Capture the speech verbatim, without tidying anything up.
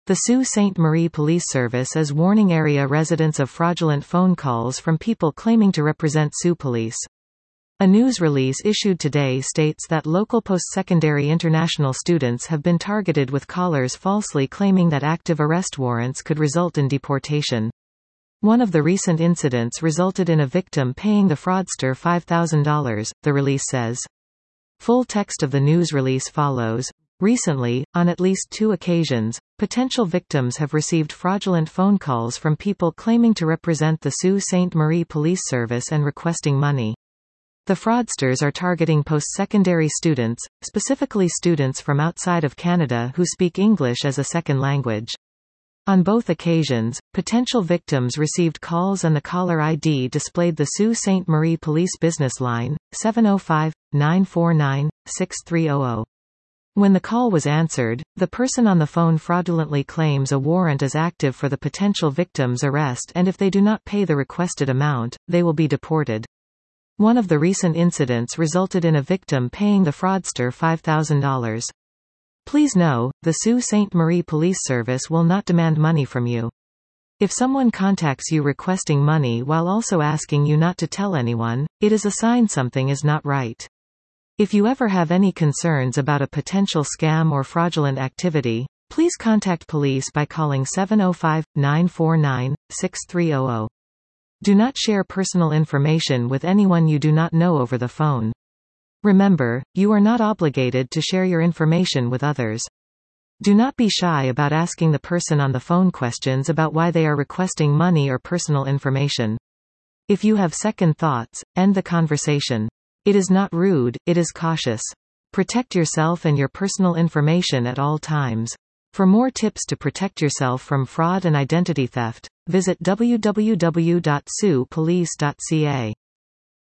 The Sault Ste. Marie Police Service is warning area residents of fraudulent phone calls from people claiming to represent Sault Police. A news release issued today states that local post-secondary international students have been targeted with callers falsely claiming that active arrest warrants could result in deportation. One of the recent incidents resulted in a victim paying the fraudster five thousand dollars, the release says. Full text of the news release follows. Recently, on at least two occasions, potential victims have received fraudulent phone calls from people claiming to represent the Sault Ste. Marie Police Service and requesting money. The fraudsters are targeting post-secondary students, specifically students from outside of Canada who speak English as a second language. On both occasions, potential victims received calls and the caller I D displayed the Sault Ste. Marie Police business line, seven oh five, nine four nine, six three zero zero. When the call was answered, the person on the phone fraudulently claims a warrant is active for the potential victim's arrest, and if they do not pay the requested amount, they will be deported. One of the recent incidents resulted in a victim paying the fraudster five thousand dollars. Please know, the Sault Ste. Marie Police Service will not demand money from you. If someone contacts you requesting money while also asking you not to tell anyone, it is a sign something is not right. If you ever have any concerns about a potential scam or fraudulent activity, please contact police by calling seven oh five, nine four nine, six three zero zero. Do not share personal information with anyone you do not know over the phone. Remember, you are not obligated to share your information with others. Do not be shy about asking the person on the phone questions about why they are requesting money or personal information. If you have second thoughts, end the conversation. It is not rude, it is cautious. Protect yourself and your personal information at all times. For more tips to protect yourself from fraud and identity theft, visit w w w dot sault police dot c a.